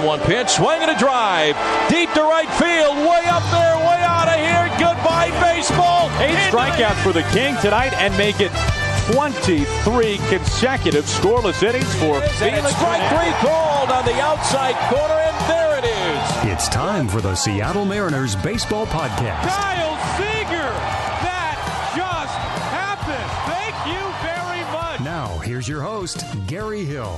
0-1 pitch, swing and a drive, deep to right field, way up there, way out of here. Goodbye, baseball. 8 strikeouts for the King tonight and make it 23 consecutive scoreless innings for Felix. Strike 3 called on the outside corner, and there it is. It's time for the Seattle Mariners Baseball Podcast. Kyle Seager, that just happened. Thank you very much. Now, here's your host, Gary Hill.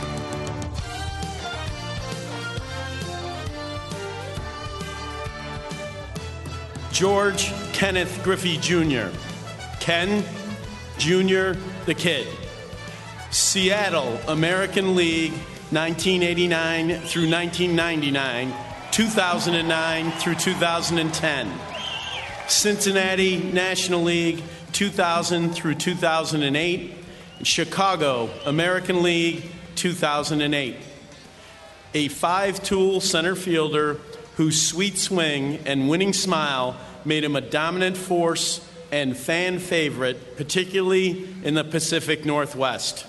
George Kenneth Griffey Jr. Ken Jr. the Kid. Seattle American League 1989 through 1999, 2009 through 2010. Cincinnati National League 2000 through 2008. Chicago American League 2008. A 5-tool center fielder whose sweet swing and winning smile made him a dominant force and fan favorite, particularly in the Pacific Northwest.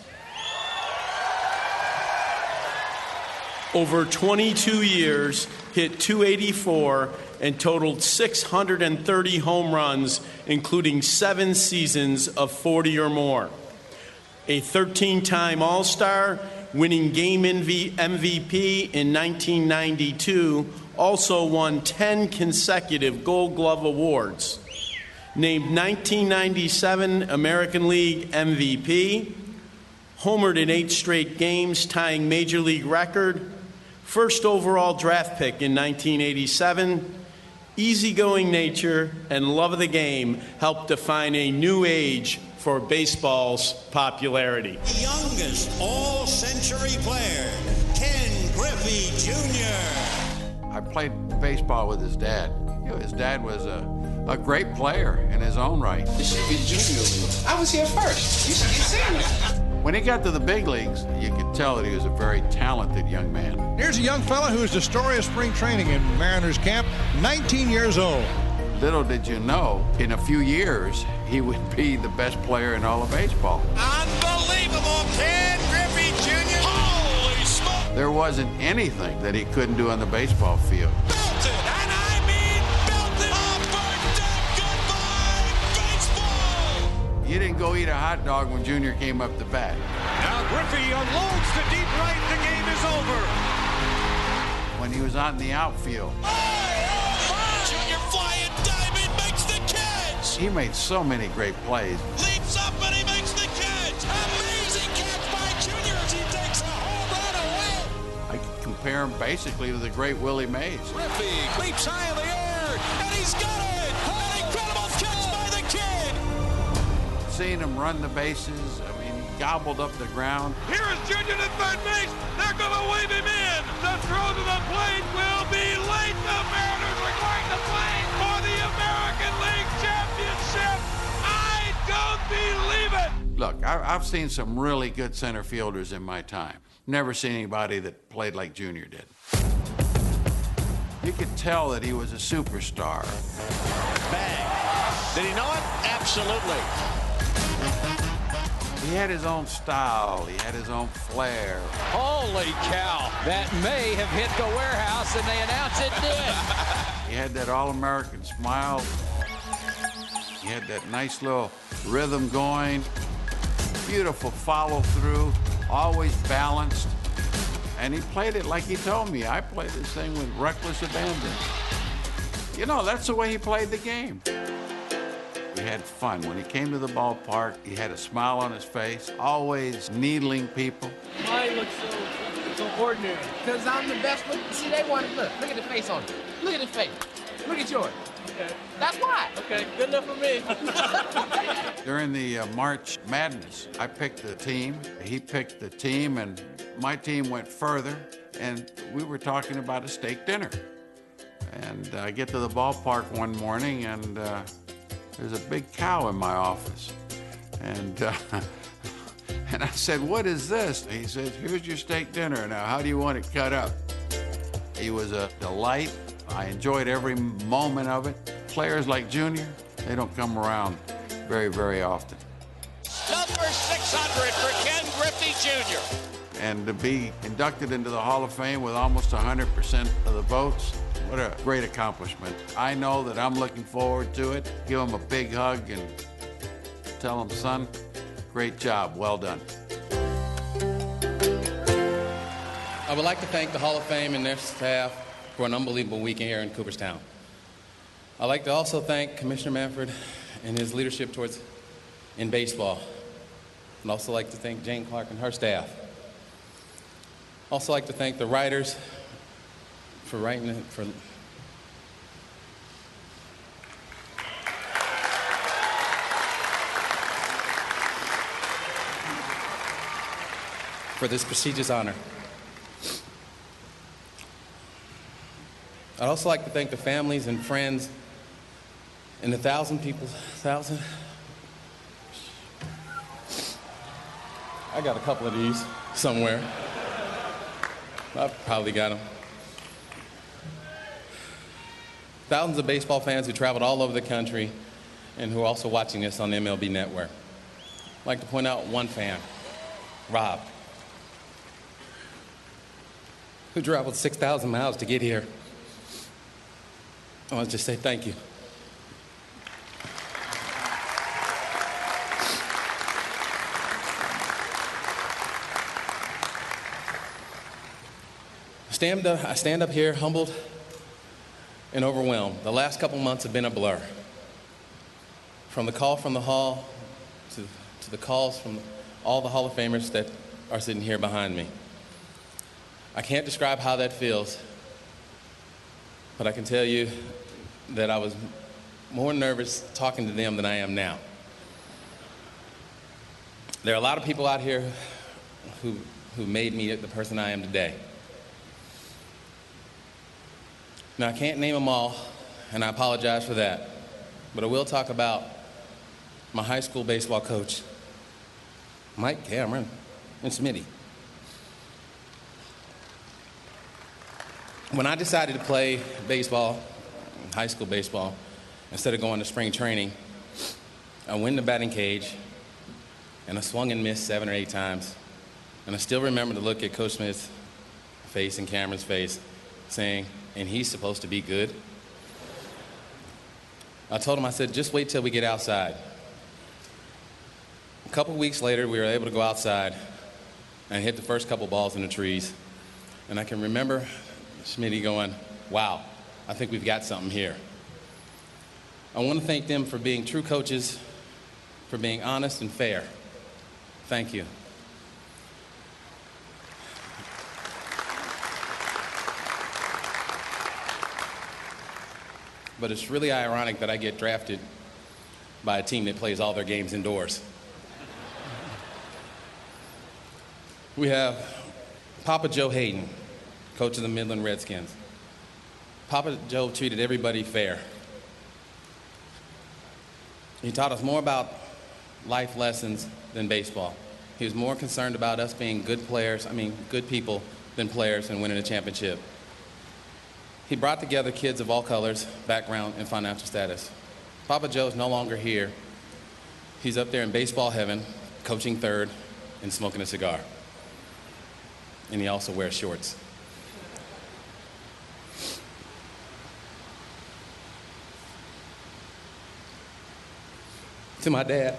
Over 22 years, hit .284 and totaled 630 home runs, including 7 seasons of 40 or more. A 13-time All-Star, winning Game MVP in 1992, also won 10 consecutive Gold Glove awards. Named 1997 American League MVP, homered in 8 straight games, tying Major League record, first overall draft pick in 1987, easygoing nature and love of the game helped define a new age for baseball's popularity. The youngest all-century player, Ken Griffey Jr. I played baseball with his dad. You know, his dad was a great player in his own right. This should be junior league. I was here first. You should be senior. When he got to the big leagues, you could tell that he was a very talented young man. Here's a young fella who is the story of spring training in Mariners camp, 19 years old. Little did you know, in a few years, he would be the best player in all of baseball. Unbelievable, Ken Griffey Jr. Holy smoke! There wasn't anything that he couldn't do on the baseball field. Belted, and I mean belted. Goodbye, baseball! You didn't go eat a hot dog when Junior came up to bat. Now Griffey unloads to deep right. The game is over. When he was out in the outfield. Junior flying diamond makes the catch. He made so many great plays. Leaps up and he makes the catch. Amazing catch by Junior as he takes a home run away. I could compare him basically to the great Willie Mays. Griffey leaps high in the air and he's got it. An incredible catch by the kid. Seeing him run the bases, I mean, he gobbled up the ground. Here is Junior to third base. They're going to wave him in. The throw to the plate will be late. The Mariners are going to play for the American League Championship. I don't believe it. Look, I've seen some really good center fielders in my time. Never seen anybody that played like Junior did. You could tell that he was a superstar. Bang. Did he know it? Absolutely. He had his own style. He had his own flair. Holy cow. That may have hit the warehouse, and they announce it did. He had that all-American smile. He had that nice little rhythm going. Beautiful follow-through. Always balanced. And he played it like he told me. I played this thing with reckless abandon. You know, that's the way he played the game. We had fun. When he came to the ballpark, he had a smile on his face, always needling people. Mine looks so ordinary. Because I'm the best looking. See, they want to look at the face on it. Look at the face. Look at yours. Okay. That's why. Okay, good enough for me. During the March Madness, I picked the team. He picked the team, and my team went further, and we were talking about a steak dinner. And I get to the ballpark one morning, and there's a big cow in my office. And and I said, "What is this?" He says, "Here's your steak dinner. Now, how do you want it cut up?" He was a delight. I enjoyed every moment of it. Players like Junior, they don't come around very, very often. Number 600 for Ken Griffey Jr. And to be inducted into the Hall of Fame with almost 100% of the votes, what a great accomplishment. I know that I'm looking forward to it. Give him a big hug and tell him, son, great job, well done. I would like to thank the Hall of Fame and their staff for an unbelievable weekend here in Cooperstown. I'd like to also thank Commissioner Manfred and his leadership in baseball. I'd also like to thank Jane Clark and her staff. Also like to thank the writers for writing it, for this prestigious honor. I'd also like to thank the families and friends and the 1,000 people, I got a couple of these somewhere. I've probably got them. Thousands of baseball fans who traveled all over the country and who are also watching this on the MLB Network. I'd like to point out one fan, Rob, who traveled 6,000 miles to get here. I want to just say thank you. I stand up here humbled and overwhelmed. The last couple months have been a blur. From the call from the hall to the calls from all the Hall of Famers that are sitting here behind me. I can't describe how that feels, but I can tell you that I was more nervous talking to them than I am now. There are a lot of people out here who made me the person I am today. Now, I can't name them all, and I apologize for that, but I will talk about my high school baseball coach, Mike Cameron, and Smitty. When I decided to play baseball, high school baseball, instead of going to spring training, I went in the batting cage, and I swung and missed 7 or 8 times. And I still remember the look at Coach Smith's face and Cameron's face, saying, and he's supposed to be good. I told him, I said, just wait till we get outside. A couple weeks later, we were able to go outside and hit the first couple balls in the trees. And I can remember Smitty going, wow, I think we've got something here. I want to thank them for being true coaches, for being honest and fair. Thank you. But it's really ironic that I get drafted by a team that plays all their games indoors. We have Papa Joe Hayden, coach of the Midland Redskins. Papa Joe treated everybody fair. He taught us more about life lessons than baseball. He was more concerned about us being good people than players and winning a championship. He brought together kids of all colors, background, and financial status. Papa Joe's no longer here. He's up there in baseball heaven, coaching third and smoking a cigar. And he also wears shorts. To my dad,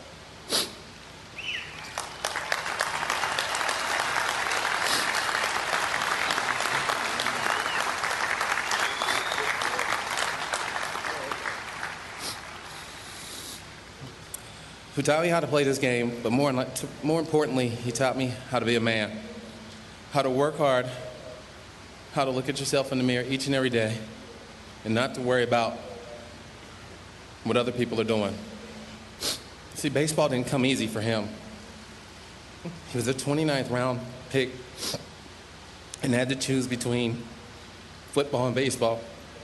who taught me how to play this game, but more importantly, he taught me how to be a man, how to work hard, how to look at yourself in the mirror each and every day, and not to worry about what other people are doing. See, baseball didn't come easy for him. He was a 29th round pick and had to choose between football and baseball.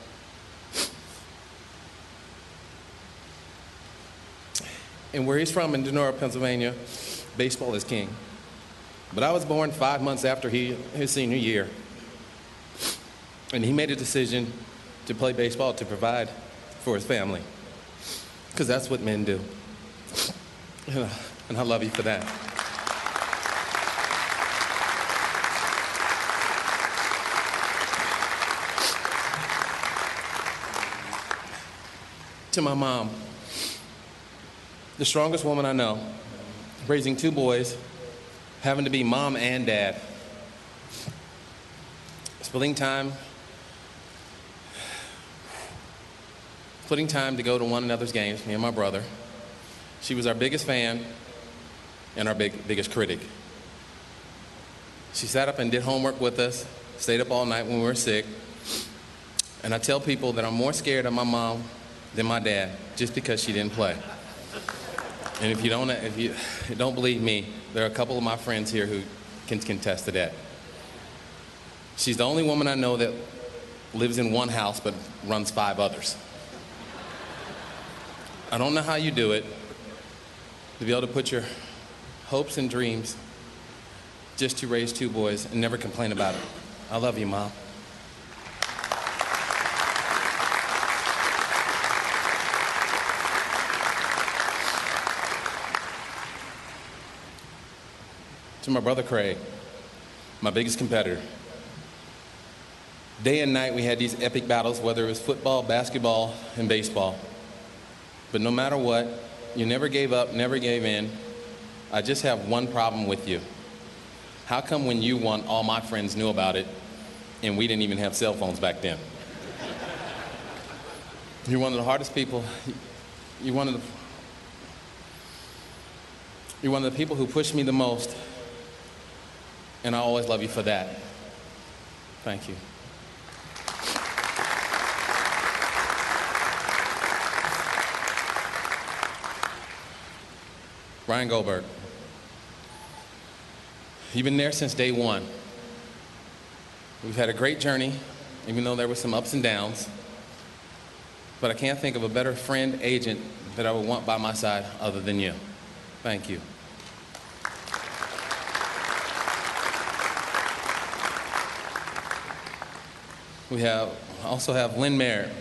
And where he's from in Denora, Pennsylvania, baseball is king. But I was born 5 months after his senior year. And he made a decision to play baseball to provide for his family. Because that's what men do. And I love you for that. To my mom, the strongest woman I know, raising 2 boys, having to be mom and dad, splitting time to go to one another's games, me and my brother. She was our biggest fan and our biggest critic. She sat up and did homework with us, stayed up all night when we were sick. And I tell people that I'm more scared of my mom than my dad, just because she didn't play. And if you don't believe me, there are a couple of my friends here who can contest to that. She's the only woman I know that lives in one house but runs 5 others. I don't know how you do it, to be able to put your hopes and dreams just to raise 2 boys and never complain about it. I love you, Mom. To my brother Craig, my biggest competitor. Day and night we had these epic battles, whether it was football, basketball, and baseball. But no matter what, you never gave up, never gave in. I just have one problem with you. How come when you won, all my friends knew about it, and we didn't even have cell phones back then? You're one of the hardest people. You're one of the people who pushed me the most, and I always love you for that. Thank you. Ryan Goldberg. You've been there since day one. We've had a great journey, even though there were some ups and downs. But I can't think of a better friend, agent that I would want by my side other than you. Thank you. We also have Lynn Merritt.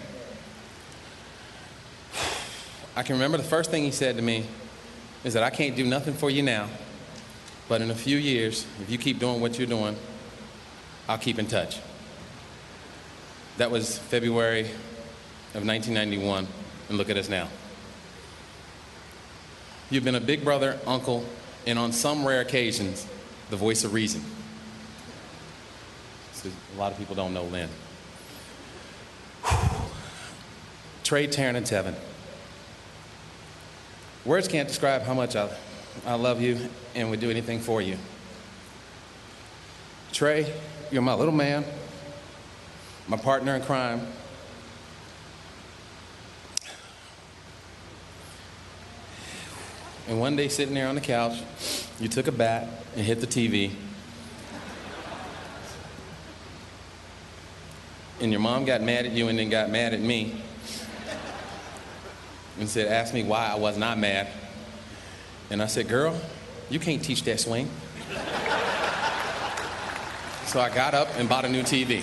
I can remember the first thing he said to me is that I can't do nothing for you now, but in a few years, if you keep doing what you're doing, I'll keep in touch. That was February of 1991, and look at us now. You've been a big brother, uncle, and on some rare occasions, the voice of reason. So a lot of people don't know Lynn. Trey, Taryn, and Tevin. Words can't describe how much I love you and would do anything for you. Trey, you're my little man, my partner in crime. And one day sitting there on the couch, you took a bat and hit the TV. And your mom got mad at you and then got mad at me. And asked me why I was not mad. And I said, girl, you can't teach that swing. So I got up and bought a new TV.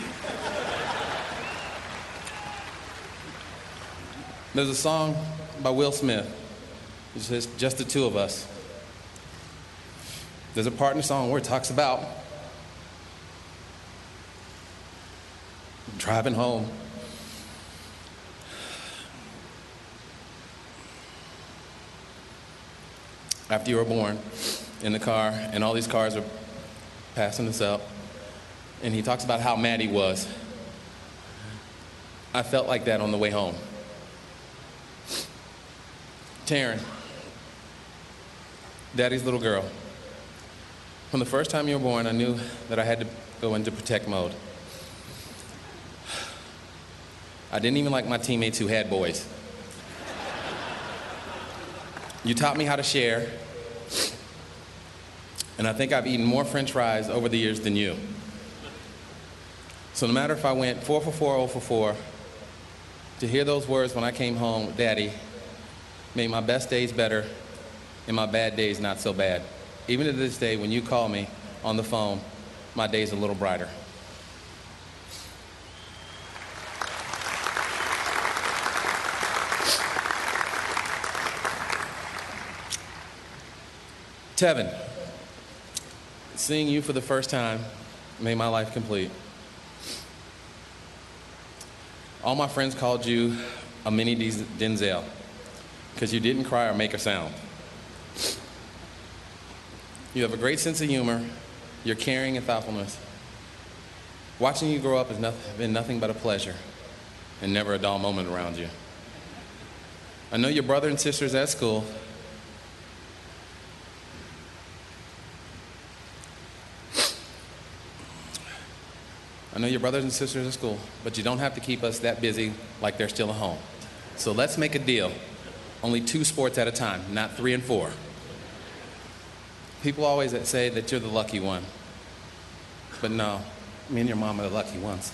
There's a song by Will Smith. It says, just the 2 of us. There's a part in the song where it talks about driving home. After you were born, in the car, and all these cars are passing us up, and he talks about how mad he was. I felt like that on the way home. Taryn, Daddy's little girl. From the first time you were born, I knew that I had to go into protect mode. I didn't even like my teammates who had boys. You taught me how to share, and I think I've eaten more French fries over the years than you. So no matter if I went 4 for 4, 0 for 4, to hear those words when I came home, Daddy, made my best days better and my bad days not so bad. Even to this day, when you call me on the phone, my day's a little brighter. Tevin, seeing you for the first time made my life complete. All my friends called you a mini Denzel, because you didn't cry or make a sound. You have a great sense of humor, you're caring and thoughtfulness. Watching you grow up has been nothing but a pleasure and never a dull moment around you. I know your brother and sisters at school. But you don't have to keep us that busy like they're still at home. So let's make a deal. Only 2 sports at a time, not 3 and 4. People always say that you're the lucky one. But no, me and your mom are the lucky ones.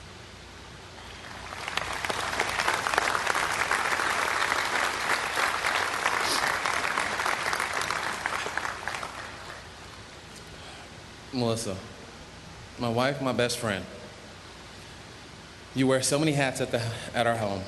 Melissa, my wife, my best friend. You wear so many hats at our home.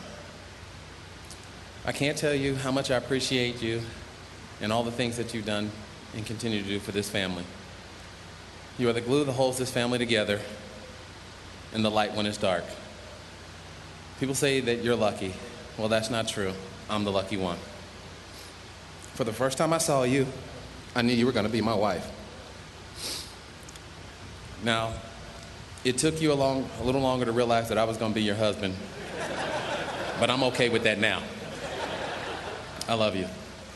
I can't tell you how much I appreciate you and all the things that you've done and continue to do for this family. You are the glue that holds this family together and the light when it's dark. People say that you're lucky. Well, that's not true. I'm the lucky one. For the first time I saw you, I knew you were going to be my wife. Now, it took you a little longer to realize that I was going to be your husband, but I'm okay with that now. I love you.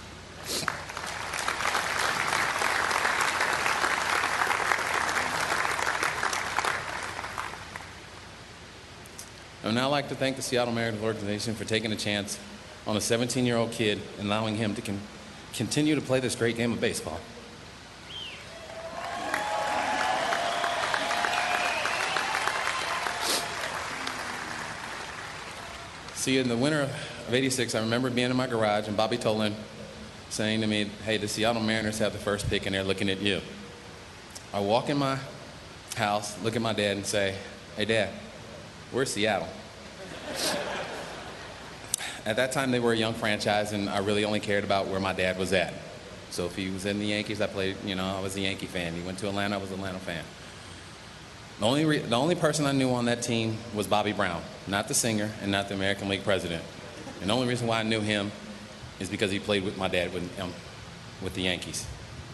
I would now like to thank the Seattle Mariners organization for taking a chance on a 17-year-old kid and allowing him to continue to play this great game of baseball. See, in the winter of '86, I remember being in my garage and Bobby Tolan saying to me, hey, the Seattle Mariners have the first pick and they're looking at you. I walk in my house, look at my dad and say, hey, Dad, where's Seattle? At that time, they were a young franchise and I really only cared about where my dad was at. So if he was in the Yankees, I was a Yankee fan. He went to Atlanta, I was an Atlanta fan. The only person I knew on that team was Bobby Brown, not the singer and not the American League president. And the only reason why I knew him is because he played with my dad with the Yankees.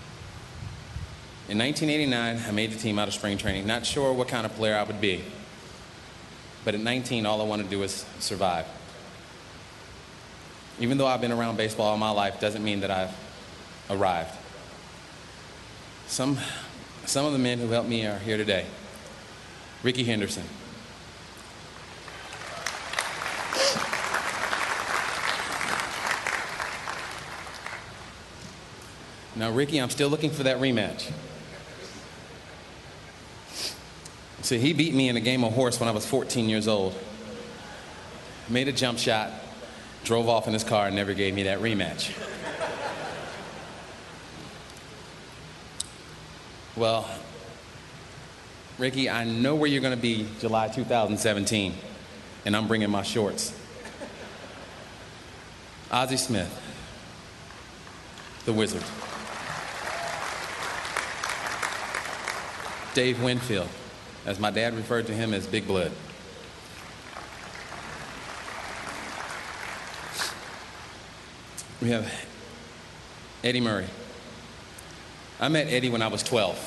In 1989, I made the team out of spring training, not sure what kind of player I would be. But at 19, all I wanted to do was survive. Even though I've been around baseball all my life, doesn't mean that I've arrived. Some of the men who helped me are here today. Rickey Henderson. Now, Rickey, I'm still looking for that rematch. See, he beat me in a game of horse when I was 14 years old. Made a jump shot, drove off in his car, and never gave me that rematch. Well, Rickey, I know where you're going to be July 2017, and I'm bringing my shorts. Ozzie Smith, the Wizard. Dave Winfield, as my dad referred to him as Big Blood. We have Eddie Murray. I met Eddie when I was 12.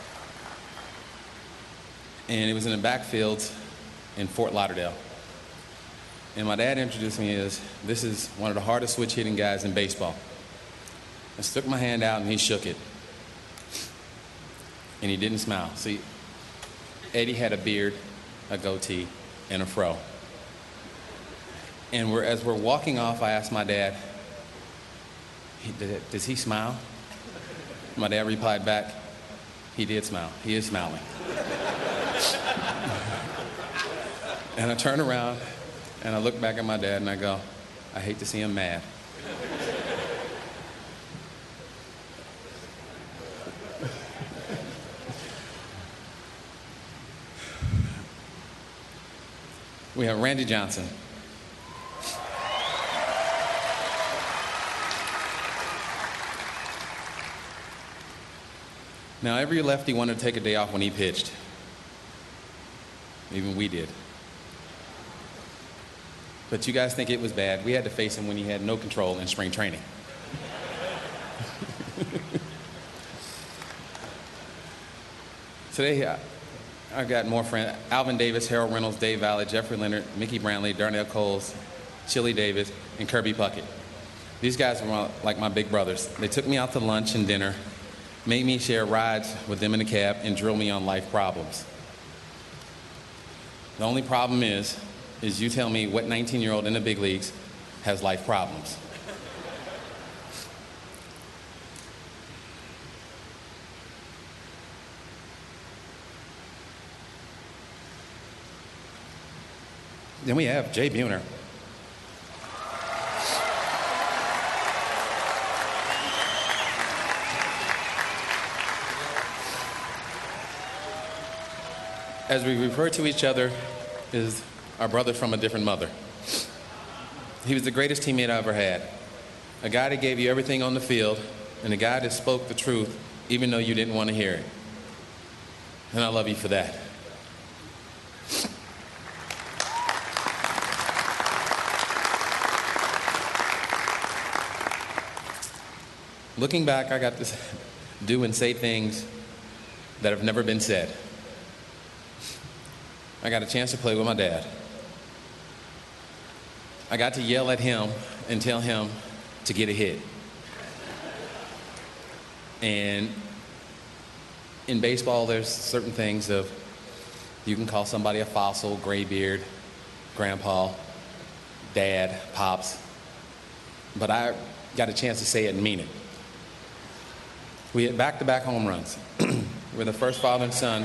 And it was in the backfields in Fort Lauderdale. And my dad introduced me as, this is one of the hardest switch hitting guys in baseball. I stuck my hand out and he shook it. And he didn't smile. See, Eddie had a beard, a goatee, and a fro. And as we're walking off, I asked my dad, does he smile? My dad replied back, he did smile. He is smiling. And I turn around and I look back at my dad and I go, I hate to see him mad. We have Randy Johnson. Now, every lefty wanted to take a day off when he pitched. Even we did. But you guys think it was bad. We had to face him when he had no control in spring training. Today, I've got more friends. Alvin Davis, Harold Reynolds, Dave Valley, Jeffrey Leonard, Mickey Brantley, Darnell Coles, Chili Davis, and Kirby Puckett. These guys were like my big brothers. They took me out to lunch and dinner, made me share rides with them in the cab, and drilled me on life problems. The only problem is you tell me what 19-year-old in the big leagues has life problems. Then we have Jay Buhner. As we refer to each other as our brother from a different mother. He was the greatest teammate I ever had. A guy that gave you everything on the field, and a guy that spoke the truth even though you didn't want to hear it. And I love you for that. Looking back, I got to do and say things that have never been said. I got a chance to play with my dad. I got to yell at him and tell him to get a hit. And in baseball, there's certain things of, you can call somebody a fossil, graybeard, grandpa, dad, pops. But I got a chance to say it and mean it. We hit back-to-back home runs. We're the first father and son.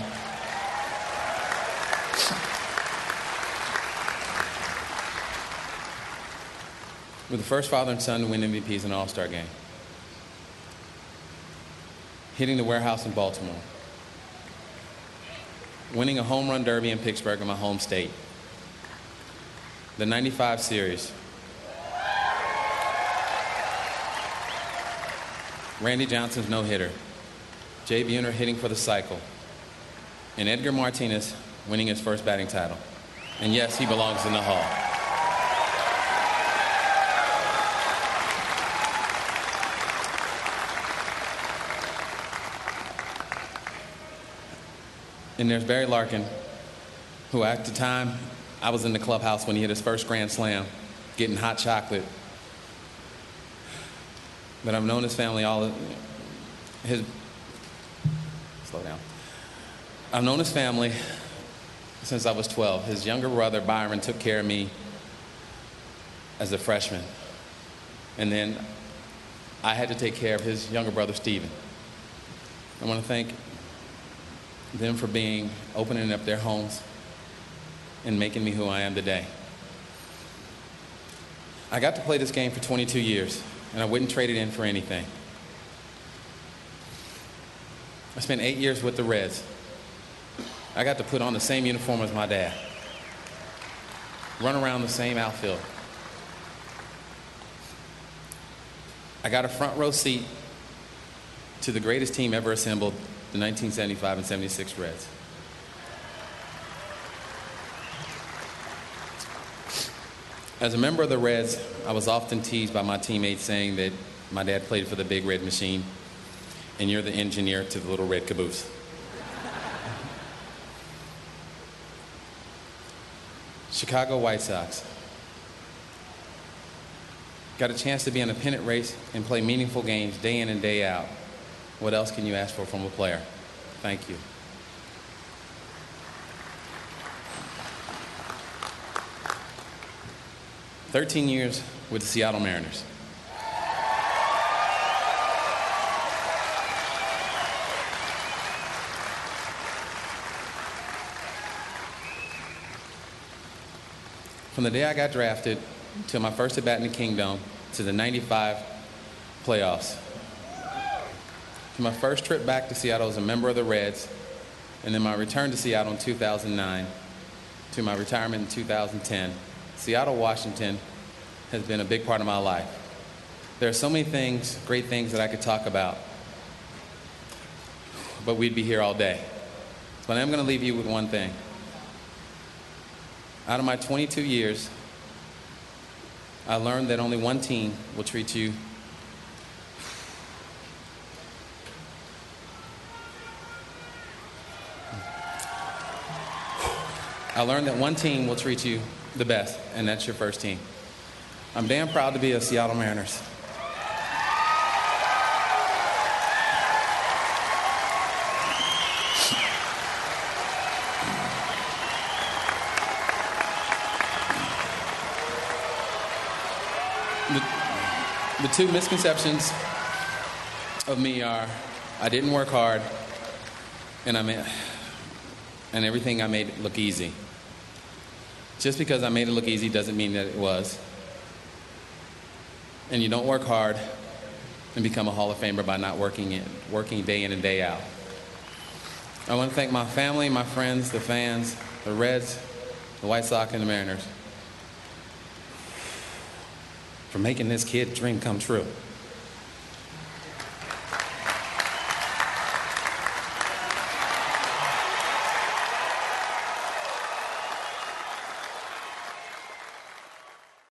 We're the first father and son to win MVPs in an All-Star game. Hitting the warehouse in Baltimore. Winning a home run derby in Pittsburgh in my home state. The 95 series. Randy Johnson's no-hitter. Jay Buhner hitting for the cycle. And Edgar Martinez winning his first batting title. And yes, he belongs in the Hall. And there's Barry Larkin, who at the time, I was in the clubhouse when he hit his first grand slam, getting hot chocolate. But I've known his family slow down. I've known his family since I was 12. His younger brother, Byron, took care of me as a freshman. And then I had to take care of his younger brother, Steven. I want to thank them for opening up their homes and making me who I am today. I got to play this game for 22 years, and I wouldn't trade it in for anything. I spent 8 years with the Reds. I got to put on the same uniform as my dad, run around the same outfield. I got a front row seat to the greatest team ever assembled, the 1975 and 76 Reds. As a member of the Reds, I was often teased by my teammates saying that my dad played for the big red machine and you're the engineer to the little red caboose. Chicago White Sox. Got a chance to be in a pennant race and play meaningful games day in and day out. What else can you ask for from a player? Thank you. "13 years with the Seattle Mariners. From the day I got drafted to my first at bat in the Kingdom to the 95 playoffs. To my first trip back to Seattle as a member of the Reds, and then my return to Seattle in 2009, to my retirement in 2010, Seattle, Washington has been a big part of my life. There are so many things, great things that I could talk about, but we'd be here all day. But I'm going to leave you with one thing. Out of my 22 years, I learned that only one team will treat you the best, and that's your first team. I'm damn proud to be a Seattle Mariners. The two misconceptions of me are I didn't work hard and everything I made look easy. Just because I made it look easy doesn't mean that it was. And you don't work hard and become a Hall of Famer by not working day in and day out. I want to thank my family, my friends, the fans, the Reds, the White Sox, and the Mariners for making this kid's dream come true.